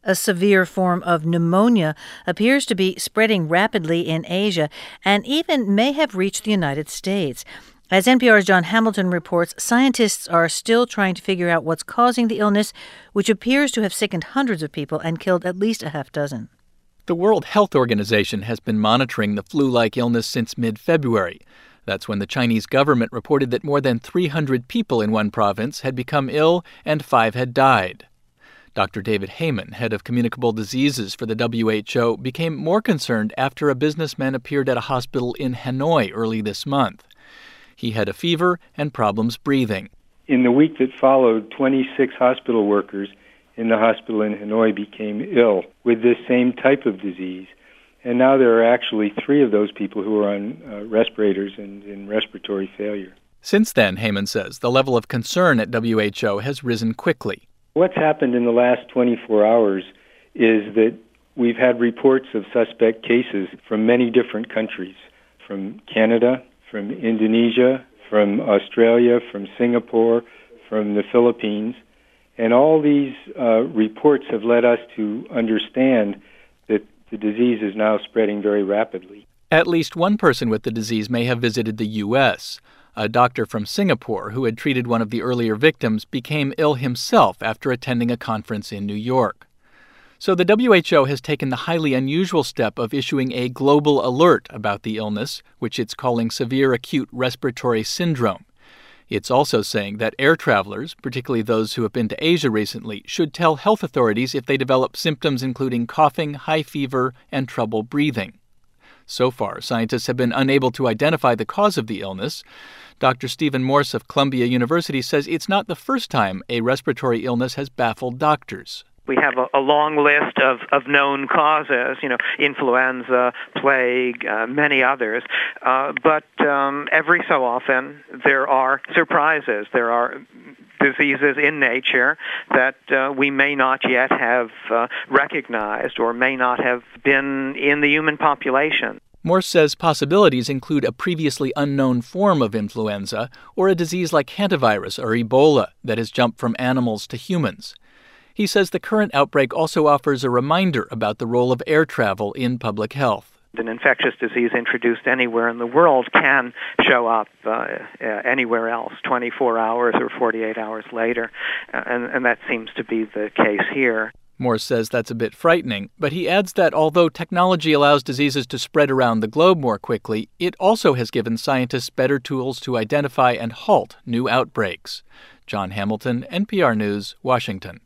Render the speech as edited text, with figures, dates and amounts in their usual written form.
A severe form of pneumonia appears to be spreading rapidly in Asia and even may have reached the United States. As NPR's Jon Hamilton reports, scientists are still trying to figure out what's causing the illness, which appears to have sickened hundreds of people and killed at least a half dozen. The World Health Organization has been monitoring the flu-like illness since mid-February. That's when the Chinese government reported that more than 300 people in one province had become ill and 5 had died. Dr. David Heymann, head of communicable diseases for the WHO, became more concerned after a businessman appeared at a hospital in Hanoi early this month. He had a fever and problems breathing. In the week that followed, 26 hospital workers in the hospital in Hanoi became ill with this same type of disease. And now there are actually 3 of those people who are on respirators and in respiratory failure. Since then, Heymann says, the level of concern at WHO has risen quickly. What's happened in the last 24 hours is that we've had reports of suspect cases from many different countries, from Canada, from Indonesia, from Australia, from Singapore, from the Philippines. And all these reports have led us to understand that the disease is now spreading very rapidly. At least one person with the disease may have visited the U.S. A doctor from Singapore who had treated one of the earlier victims became ill himself after attending a conference in New York. So the WHO has taken the highly unusual step of issuing a global alert about the illness, which it's calling severe acute respiratory syndrome. It's also saying that air travelers, particularly those who have been to Asia recently, should tell health authorities if they develop symptoms including coughing, high fever, and trouble breathing. So far, scientists have been unable to identify the cause of the illness. Dr. Stephen Morse of Columbia University says it's not the first time a respiratory illness has baffled doctors. We have a long list of known causes, influenza, plague, many others. But every so often there are surprises. There are diseases in nature that we may not yet have recognized or may not have been in the human population. Morse says possibilities include a previously unknown form of influenza or a disease like hantavirus or Ebola that has jumped from animals to humans. He says the current outbreak also offers a reminder about the role of air travel in public health. An infectious disease introduced anywhere in the world can show up anywhere else, 24 hours or 48 hours later, and that seems to be the case here. Morse says that's a bit frightening, but he adds that although technology allows diseases to spread around the globe more quickly, it also has given scientists better tools to identify and halt new outbreaks. Jon Hamilton, NPR News, Washington.